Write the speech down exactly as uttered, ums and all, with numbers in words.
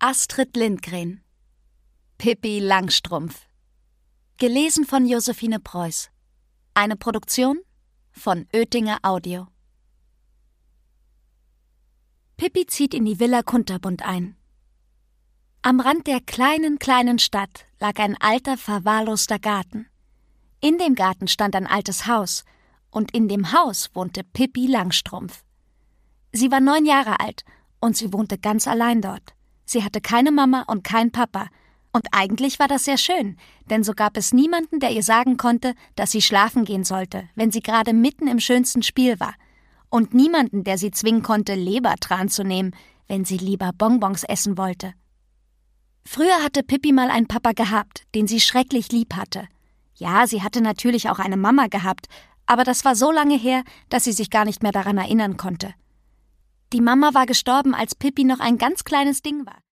Astrid Lindgren. Pippi Langstrumpf. Gelesen von Josephine Preuß. Eine Produktion von Oetinger Audio. Pippi zieht in die Villa Kunterbund ein. Am Rand der kleinen, kleinen Stadt lag ein alter, verwahrloster Garten. In dem Garten stand ein altes Haus, und in dem Haus wohnte Pippi Langstrumpf. Sie war neun Jahre alt, und sie wohnte ganz allein dort. Sie hatte keine Mama und keinen Papa, und eigentlich war das sehr schön, denn so gab es niemanden, der ihr sagen konnte, dass sie schlafen gehen sollte, wenn sie gerade mitten im schönsten Spiel war, und niemanden, der sie zwingen konnte, Lebertran zu nehmen, wenn sie lieber Bonbons essen wollte. Früher hatte Pippi mal einen Papa gehabt, den sie schrecklich lieb hatte. Ja, sie hatte natürlich auch eine Mama gehabt, aber das war so lange her, dass sie sich gar nicht mehr daran erinnern konnte. Die Mama war gestorben, als Pippi noch ein ganz kleines Ding war.